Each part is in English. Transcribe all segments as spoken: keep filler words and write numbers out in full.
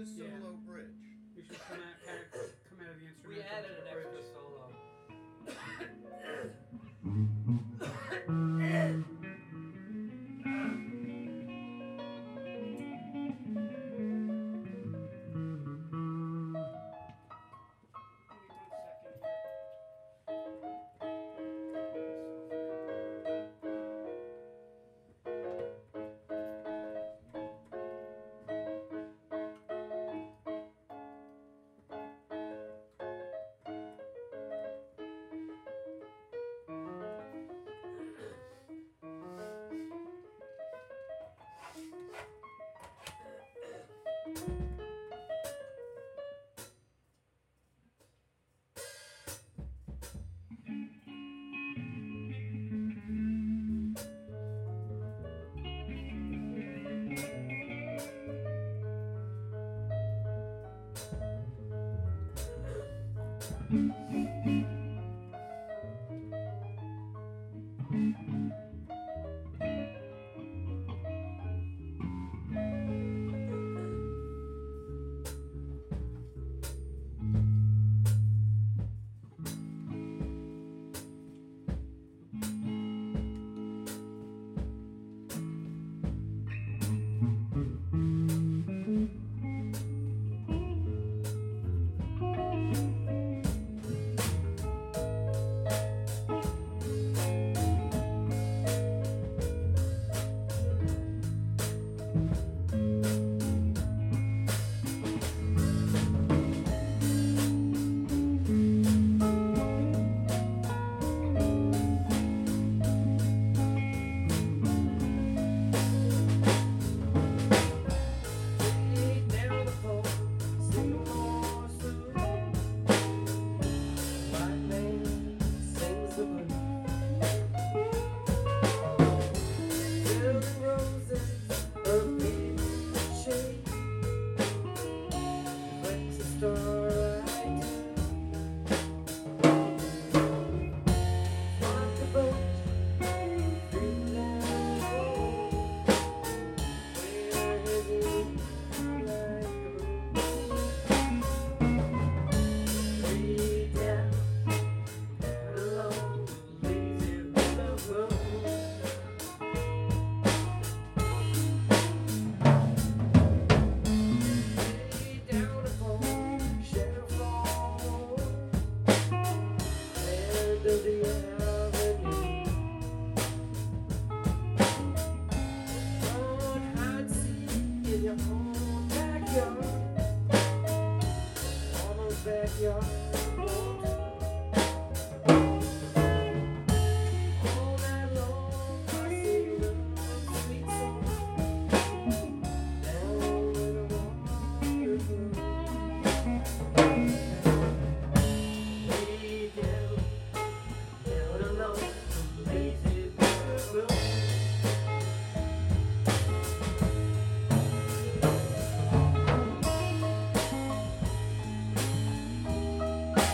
a Yeah. solo bridge. You should come out, kind of, come out of the instrument. We added an extra solo. Thank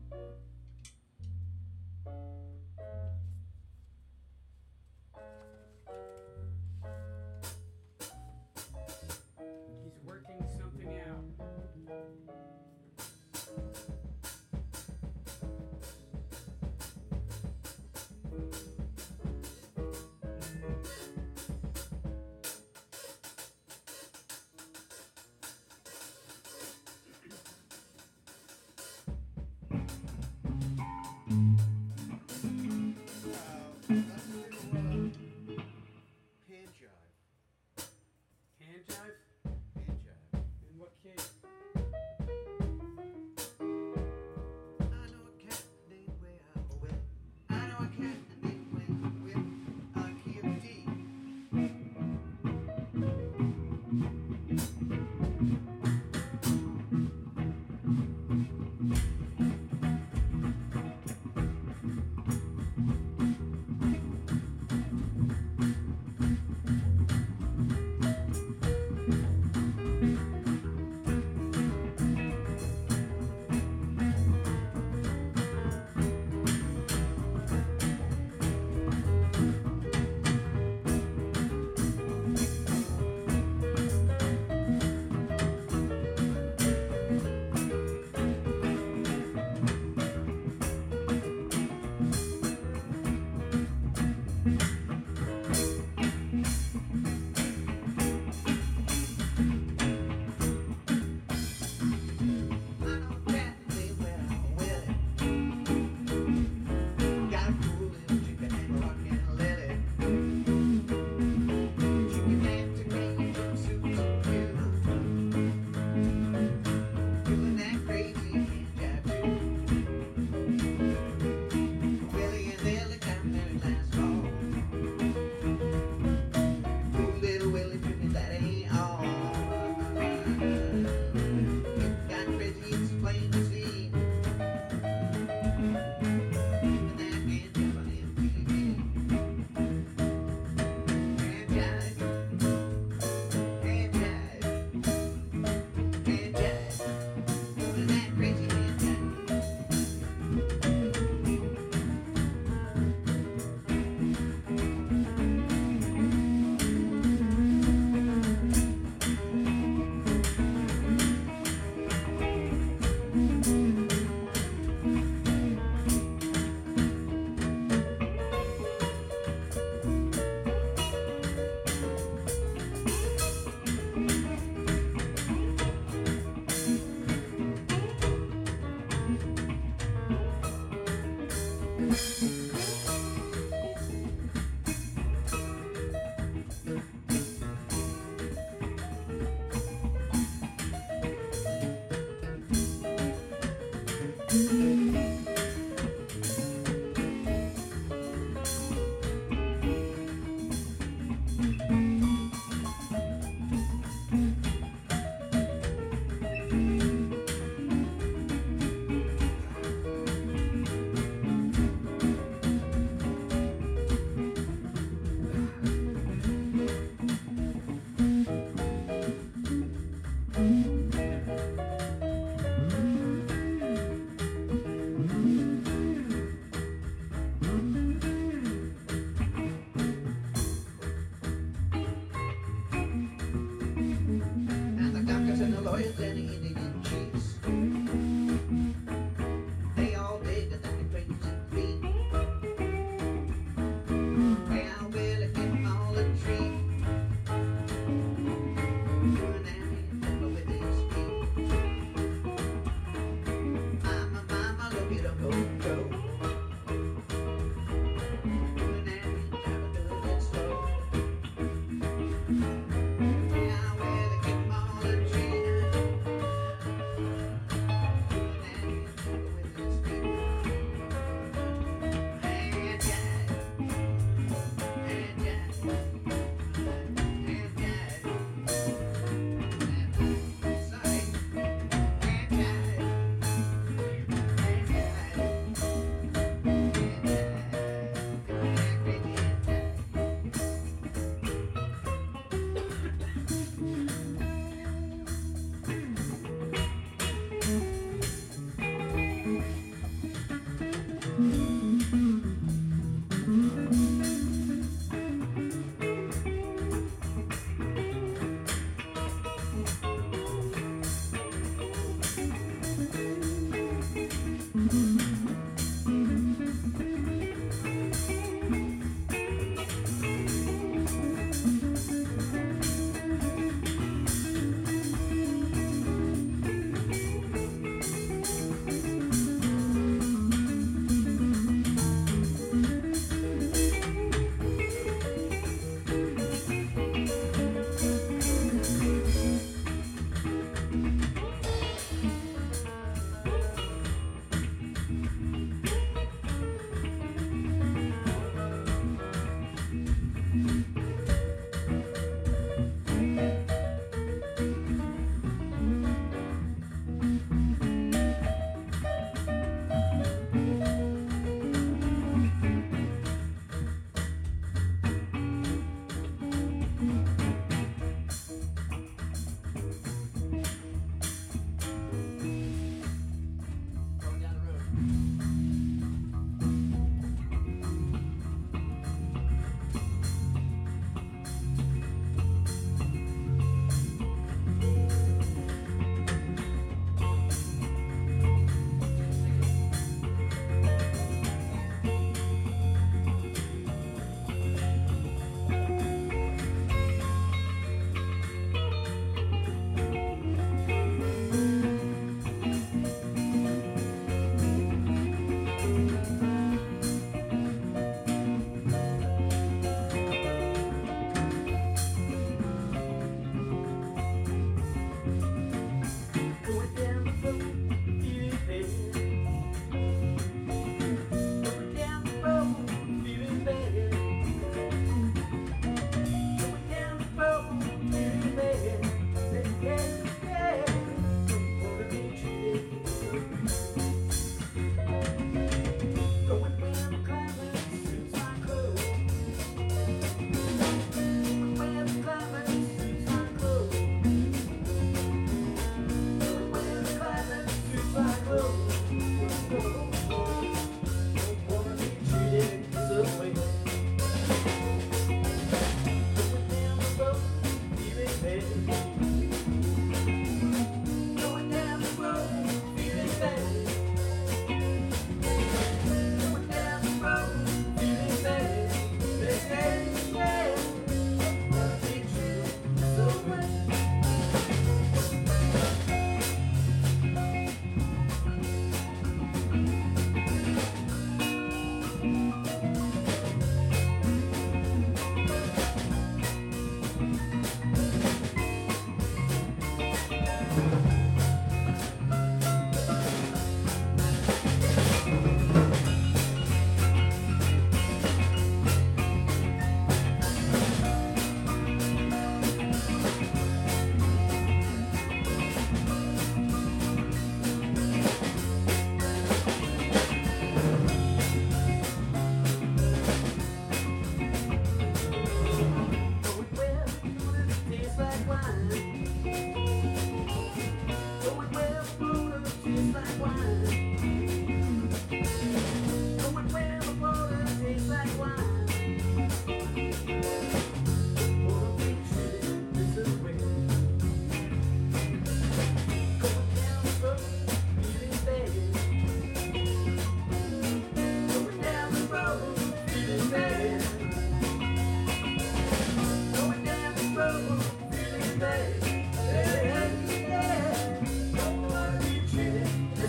He's working something out. Hand jive? In what key?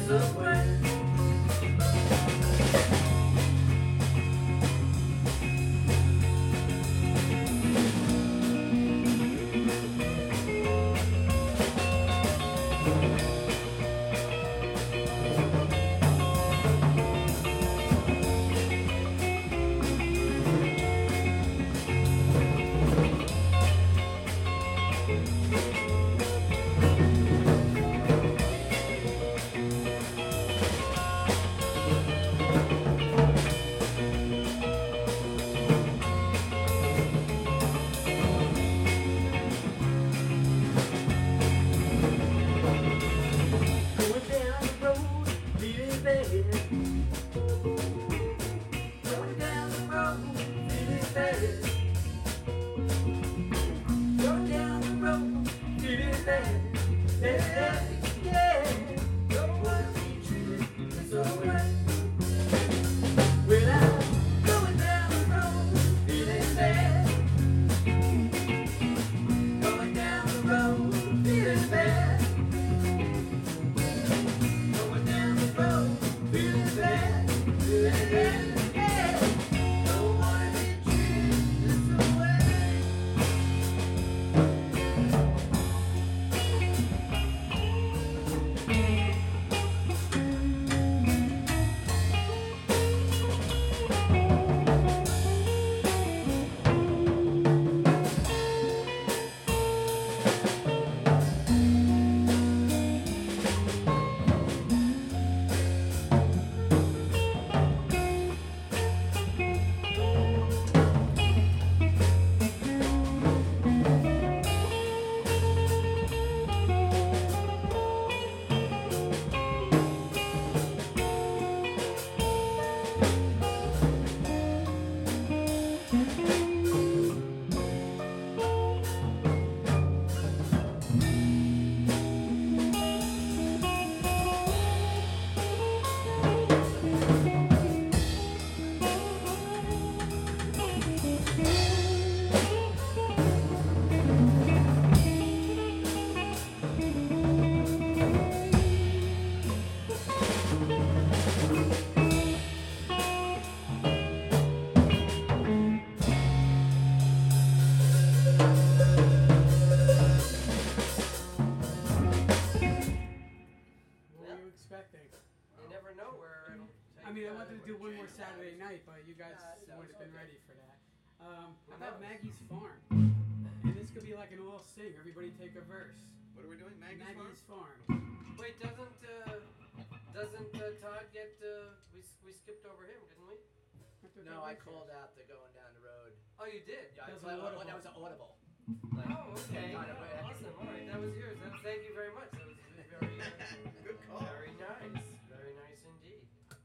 I mean, I wanted to do one more Saturday night, but you guys would have been ready for that. Um, how about Maggie's Farm? And this could be like an all sing. Everybody take a verse. What are we doing? Maggie's, Maggie's Farm? Farm? Wait, doesn't uh, doesn't uh, Todd get? Uh, we we skipped over him, didn't we? No, I called out the going down the road. Oh, you did. Yeah, I That was played, audible. oh, that was an audible. Like, Oh, okay. Got it, Oh, right. awesome. All right, that was yours. That, thank you very much. That was very, uh, Good call. very nice. Very nice indeed.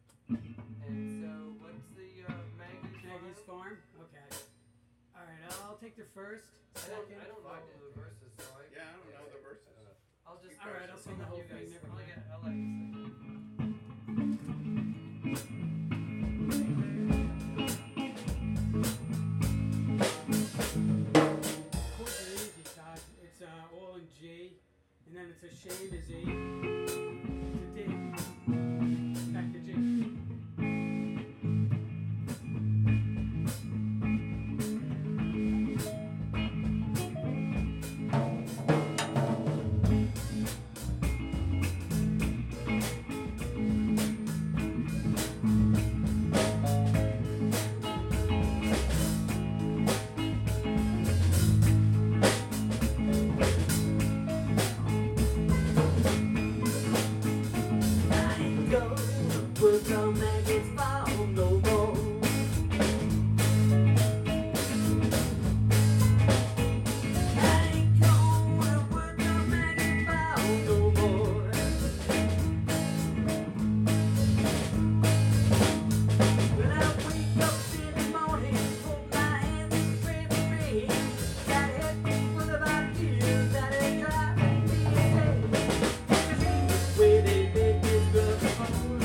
And so, what's the uh, Maggie's Maggie's Farm? Farm? Okay. Alright, I'll take the first, I don't, second. I don't know the verses, so I. Yeah, I don't know the verses. I'll just. All right, I'll sing the whole you guys. thing, never I'll, mind. get, I'll let you sing. Chords are easy, Todd. It's uh, all in G, and then it's a shame is E. It's a D. Back to G. I ain't gonna put no Maggie's Farm no more. I ain't gonna put no Maggie's Farm no more. When I wake up in the morning, hold my hands and pray for me. Got a head full of ideas that ain't driving me insane. Where they make this girl come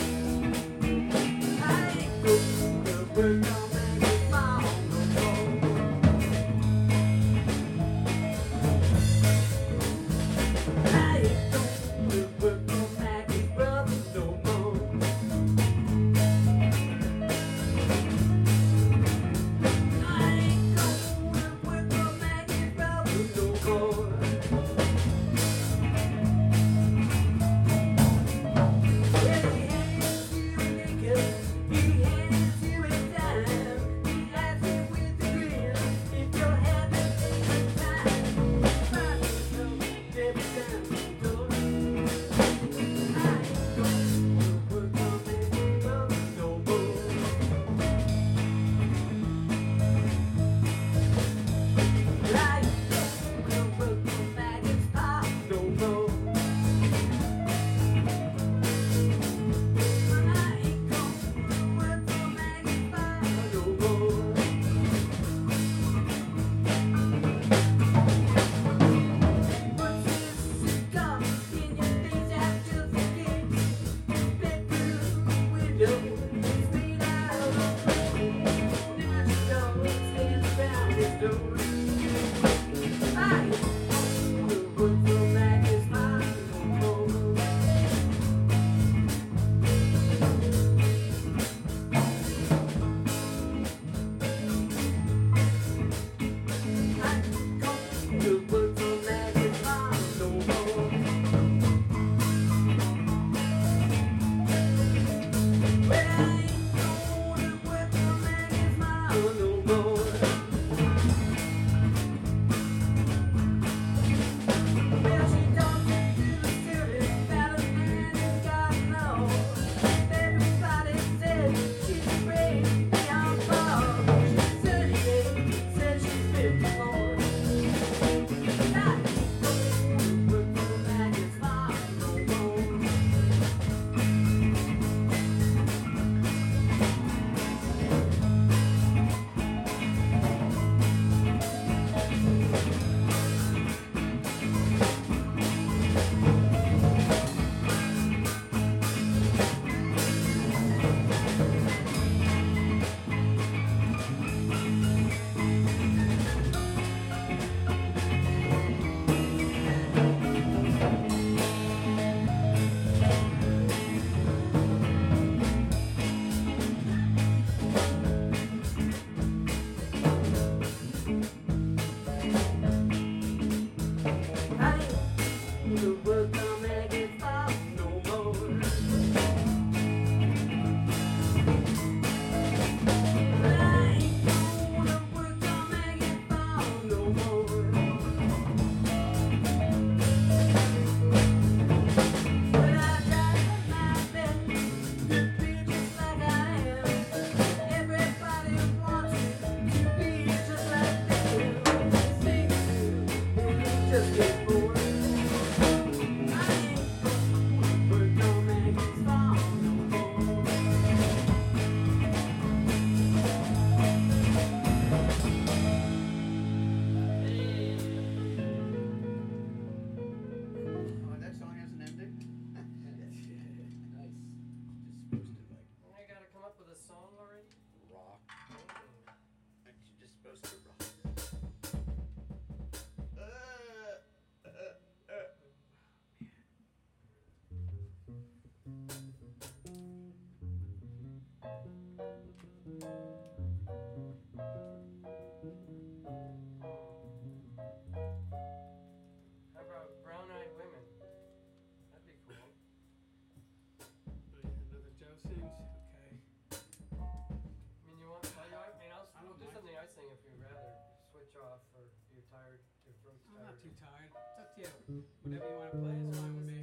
switch off, or you're tired, your throat's I'm tired. not too tired. It's up to you. Whatever you want to play is fine with me.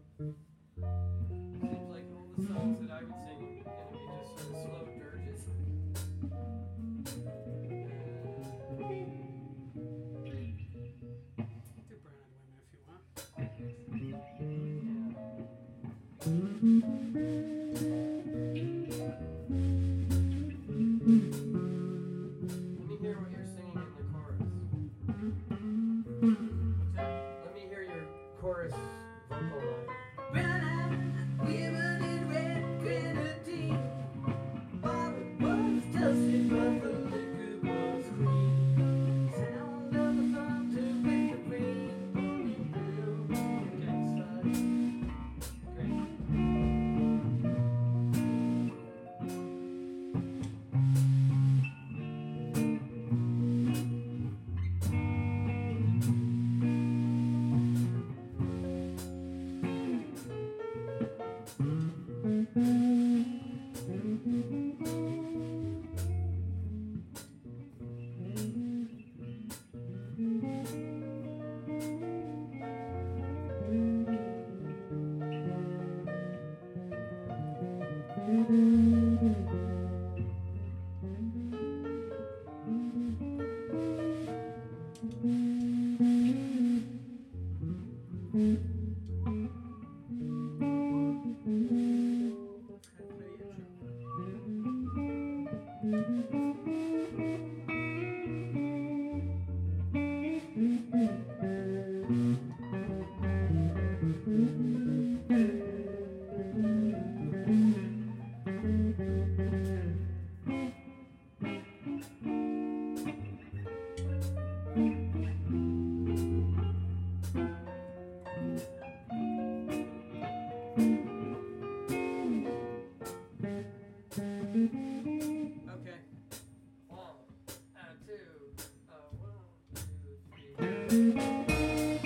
Seems like all the songs that I would sing are gonna be just sort of slow dirges. Do Brown Eyed Women if you want. Let me hear what you're singing in the chorus. What's that? Let me hear your chorus vocal line. Brown-eyed women in red grenadine. Bottle was dusty, but the liquor was green. Sound of the thunder with the rain pouring down the backside. Great. Gotta play the intro. Okay. One, uh, two, uh, one, two, three.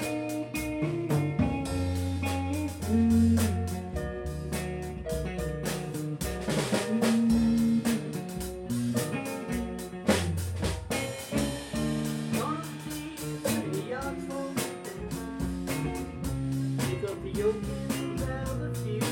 Pick up the yoke and grab a few.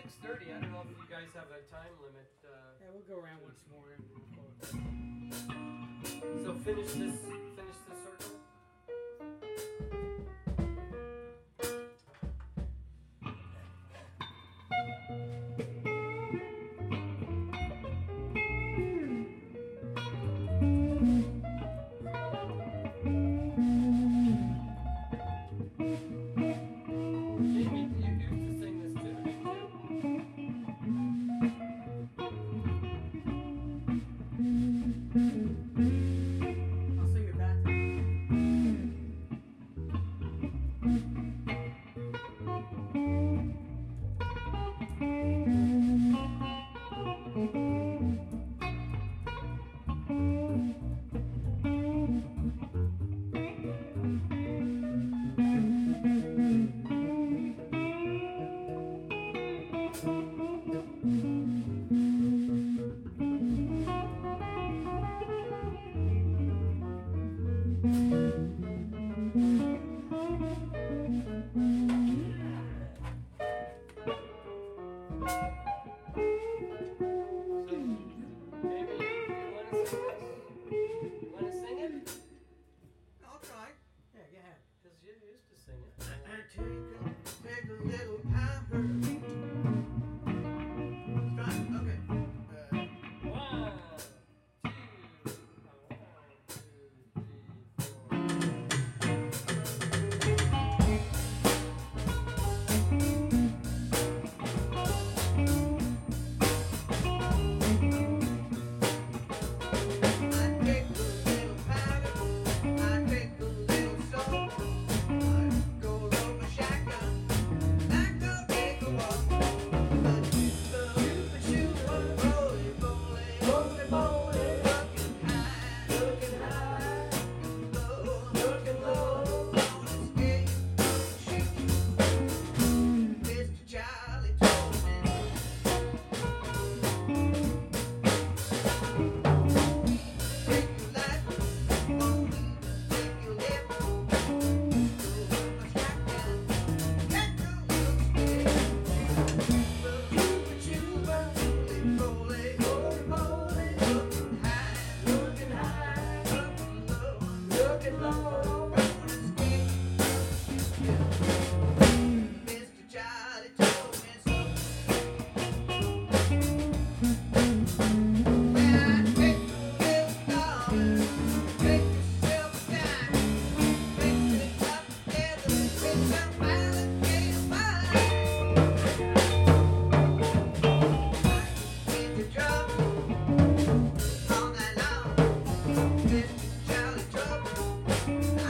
six thirty. I don't know if you guys have a time limit. Uh, Yeah, we'll go around once more and we'll call it. so finish this. Finish the circle. Jamie, you used to sing this too, didn't you? I'll sing it back to you. Jamie, you want to sing this? You want to sing it? I'll try. Yeah, go ahead. Because you used to sing it. I take a, take a little powder. Try. Okay. Uh, One, two, uh, one, two, three, four. I take a little powder. I take a little salt. I go roll my shotgun. I go take a walk. I do the shoot, rolling, rolling, rolling, rolling, looking high, looking high, low, looking low. On escape, shoot. Mister Charlie told me. Take your life, won't take your lip. Go my shotgun, let go your skin. Rolling, rolling, rolling, rolling, looking high, looking high, looking low, looking low. On escape, Mister Charlie told me so. When I take a little dollar, take yourself a time, mix it up together with some alligator pie. With the trouble all night long, Mister Charlie Trouble.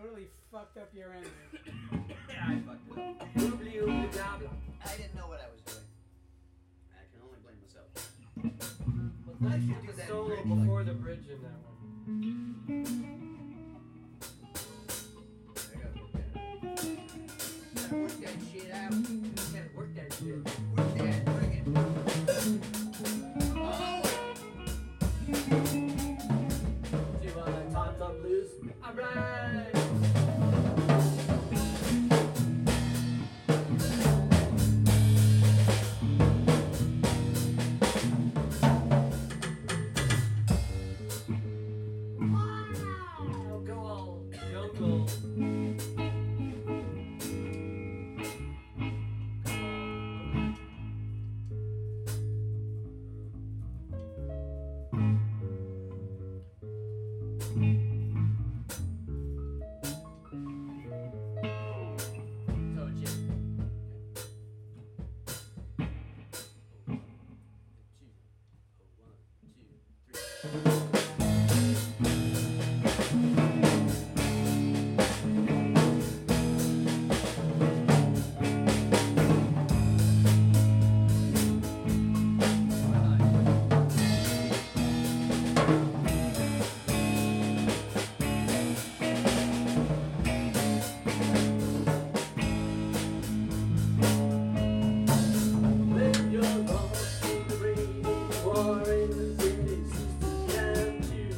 totally fucked up your ending. Yeah, I fucked it up. Oobly oobly gobble. I didn't know what I was doing. I can only blame myself. Well, nice You to do do that solo bridge, before like- the bridge in that one. I gotta work that out. Gotta work that shit out. Gotta work that shit. Work that, bring it. Oh! Do you want Tom Thumb Blues? Alright! Wow! Go all jungle. So, Jim. Two. Oh, one, two, three. When you're lost in the rain, war in the city, sisters jam too.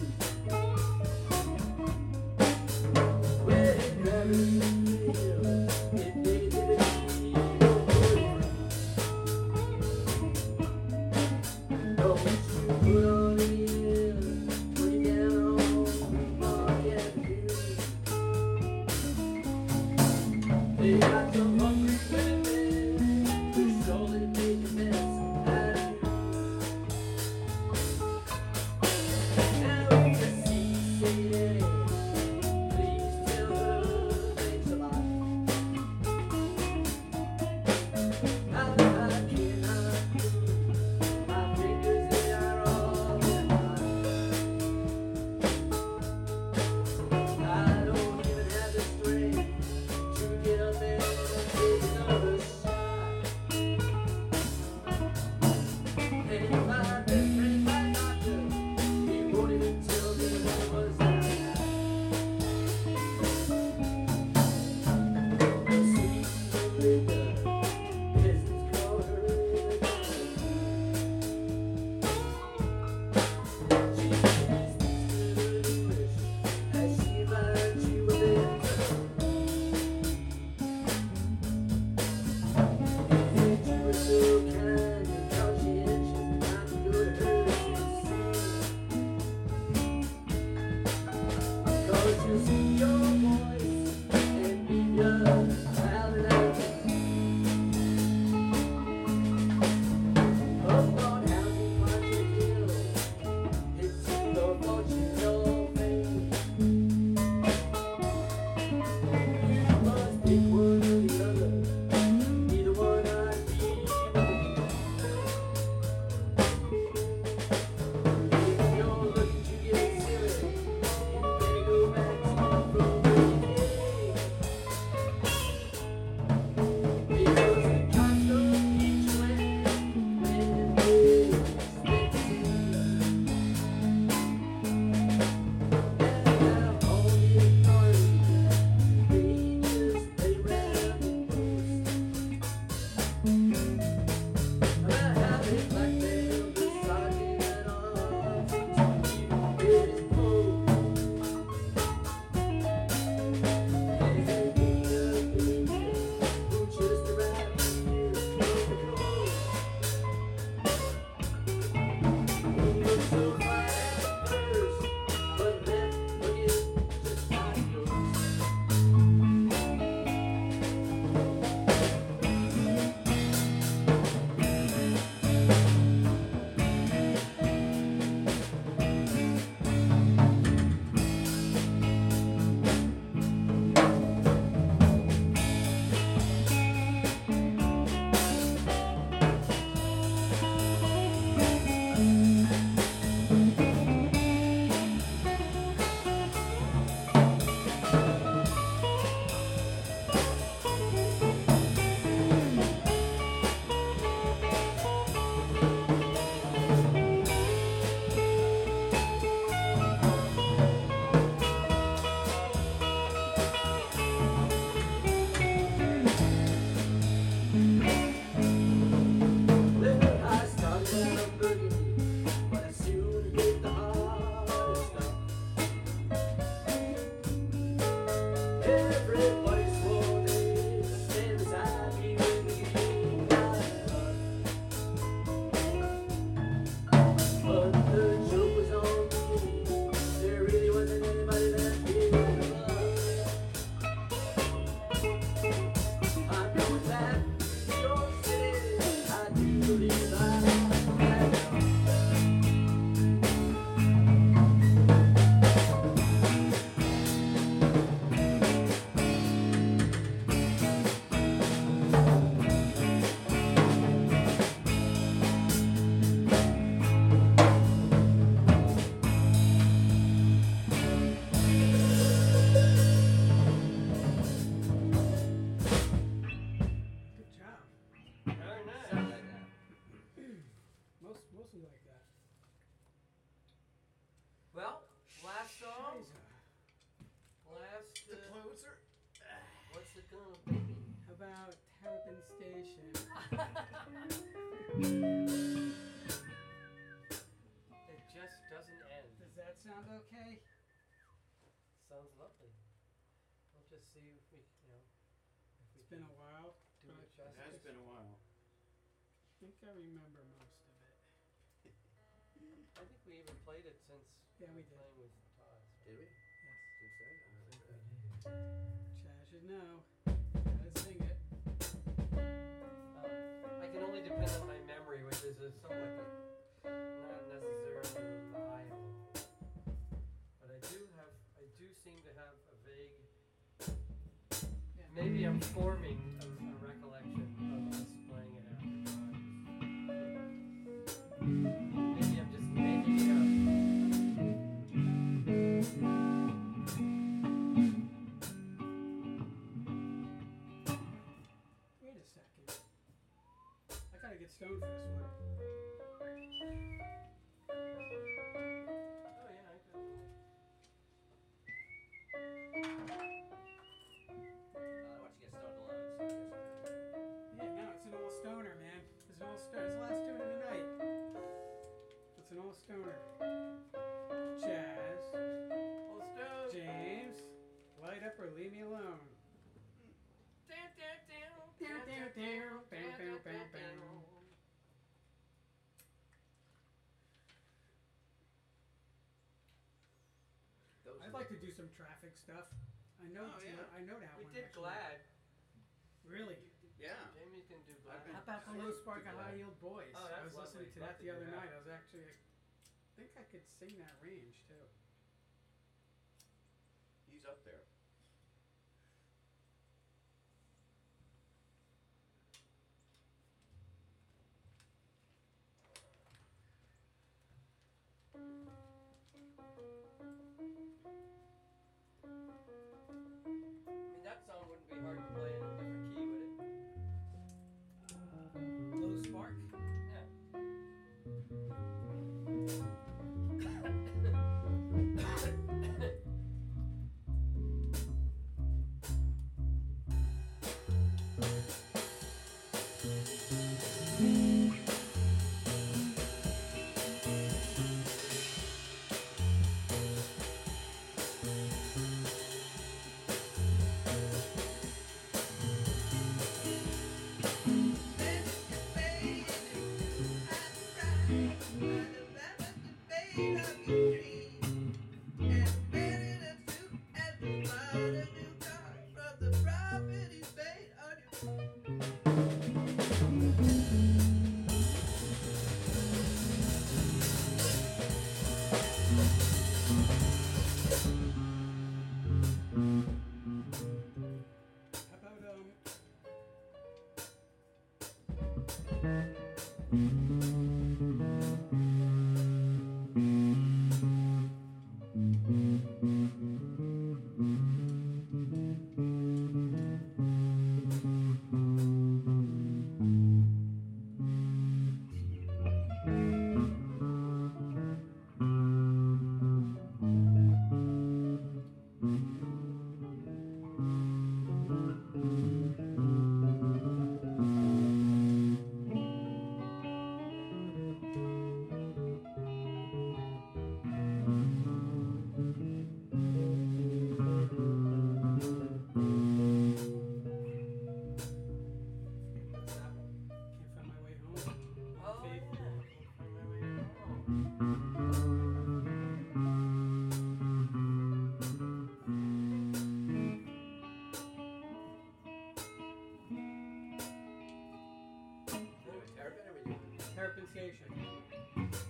When gravity fails, it may be your boyfriend. Don't you put on the air when you're down on Park Avenue. They got some hungry women who surely make a mess out of you. Now if you see Sadie, please tell her thanks a lot. I, I cannot move my fingers, they are all in line. I don't even have the strength to get up and Tarpon Station. It just doesn't end. Does that sound okay? Sounds lovely. We'll just see if we, you know, if we It's been can a while. do but it It has justice. been a while. I think I remember most of it. I think we even played it since Yeah, we were did. playing with Todd. so- Did we? Yes. Since then? I think Oh, we okay. did. Chaz should know. Gotta sing it. Um, I can only depend on my memory, which is a somewhat not necessarily reliable. But I do have, I do seem to have a vague, Yeah. maybe I'm forming a, a recollection of us playing it after Todd. Maybe I'm just making it up. Wait a second. I gotta get stoned for this one. Oh yeah, I could. Uh, once you get stoned alone, so I guess uh, Yeah, no, it's an old stoner, man. It's an old stoner. It's the last tune of the night. It's an old stoner. Chaz, Well, Stone. James, light up or leave me alone. those I'd are like the- to do some traffic stuff. I know. Oh, yeah. I know that We one. did actually. Glad. Really? Yeah. Jamie can do Glad. I've been- How about the I Low like Spark to of go. High Yield Boys? Oh, I that's was listening lovely. to Love that to the do other that. night. I was actually, I think I could sing that range too. He's up there. I mean, that song wouldn't be hard to play in a different key, would it? Low Spark. Yeah. How about um? What's that one? Can't find my way home. Oh, Faith. yeah. Find my way home. Anyway, Terrapin, or we doing? Terrapin Station.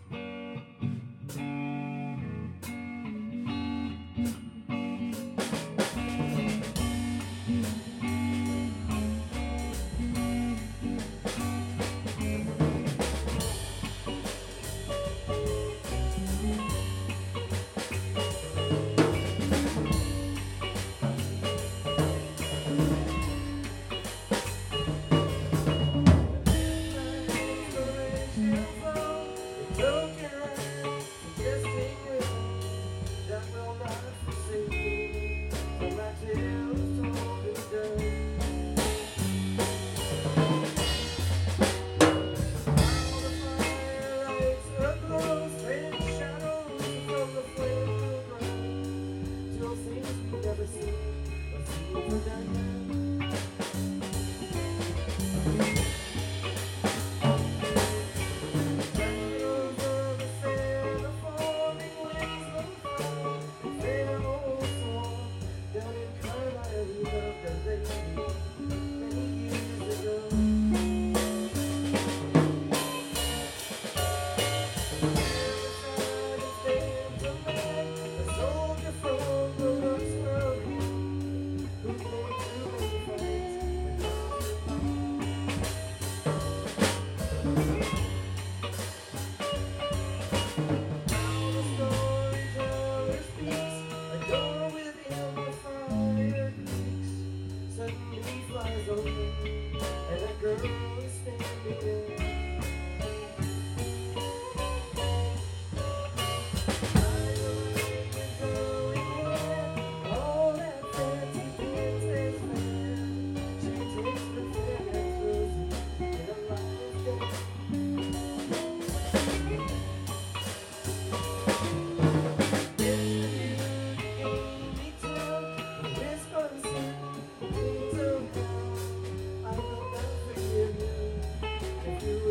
Inspiration for If you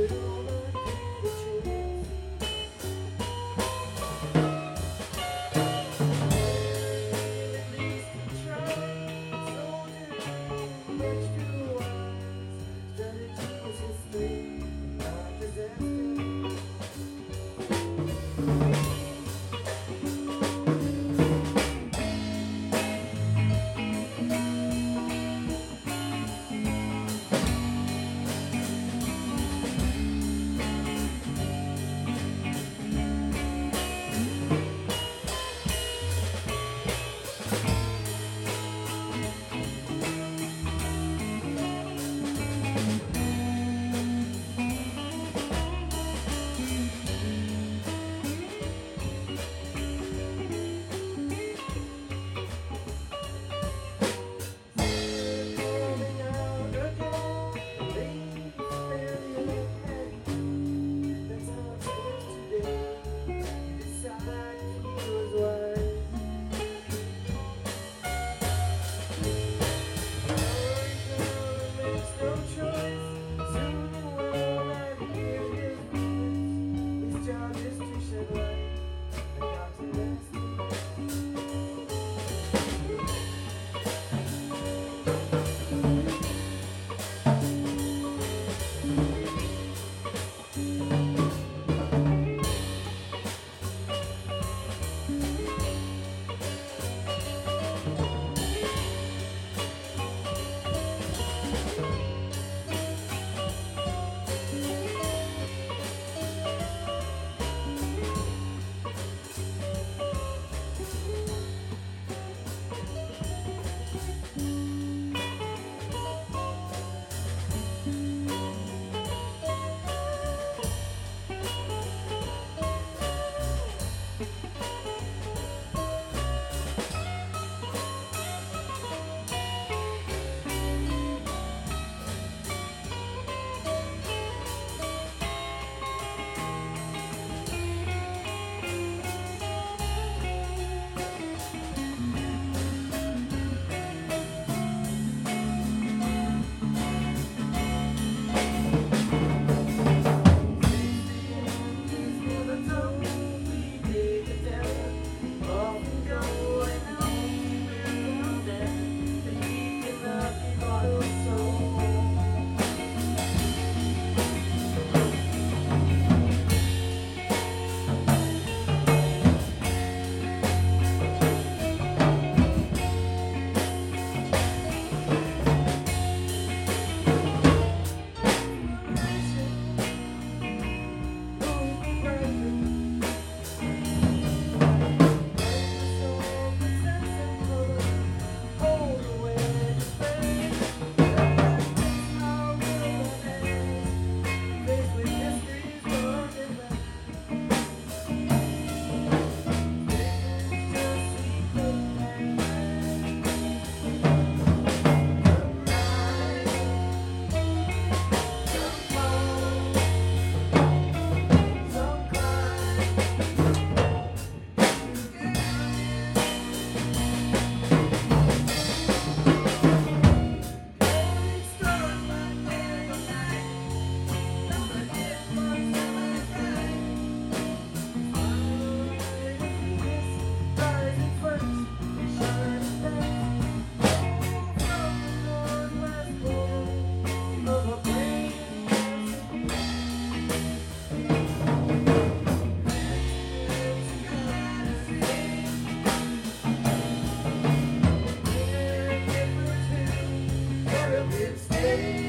Hey,